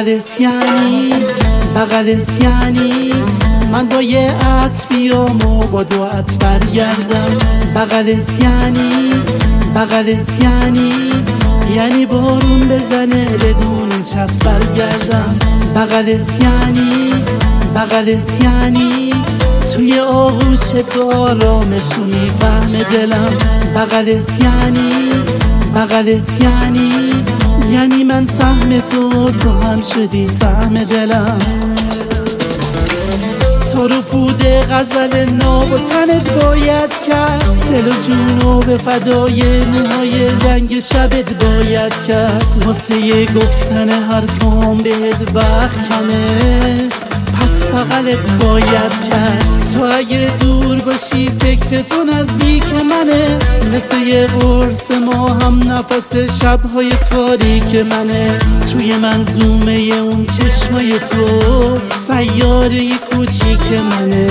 بغلت یعنی من با یه عطر بیام و با دو عطر برگردم. بغلت یعنی بارون بزنه بدون چتر برگردم. بغلت یعنی توی آغوش تو آرامش رو میفهمه دلم. بغلت یعنی من سهم تو هم شدی سهم دلم. تو رو پود غزل ناب و تنت باید کرد، دل و جونو به فدای موهای رنگ شبت باید کرد. واسه گفتن حرفام بهت وقت کمه، پس بغلت باید کرد. تو اگه دور باشی فکر تو نزدیک منه، مثل یه قرص ما هم نفس شبهای تاریک منه. توی منظومه اون چشمای تو سیاره کوچیک منه.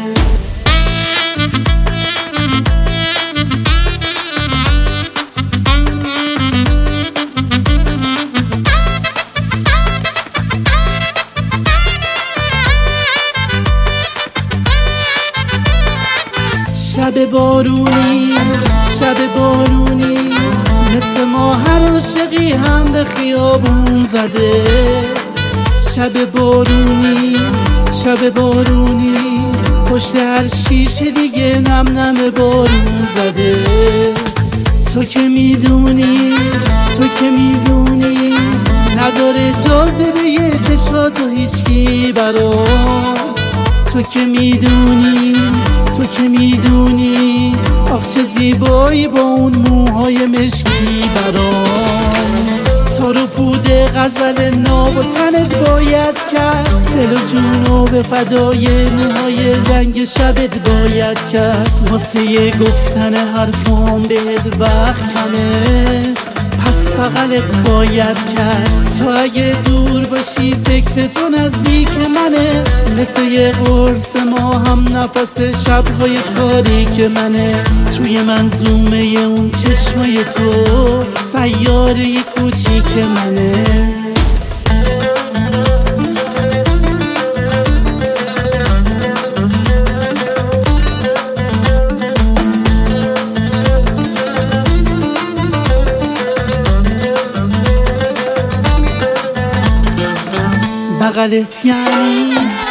شب بارونی مثل ما هر عاشقی هم به خیابون زده. شب بارونی پشت هر شیشه دیگه نم بارون زده. تو که میدونی نداره جاذبه یه چشاتو هیچکی برام. تو که میدونی آخ چه زیبایی با اون موهای مشکی برام. تو رو پود غزل ناب و تنت باید کرد، دل و جونو به فدای موهای رنگ شبت باید کرد. واسه گفتن حرفام بهت وقت کمه، پس بغلت باید کرد. تو اگه دور باشی فکر تو نزدیک منه، مثل یه قرص ما هم نفس شبهای تاریک منه. توی منظومه اون چشمای تو سیاره کوچیک منه. بغلت یعنی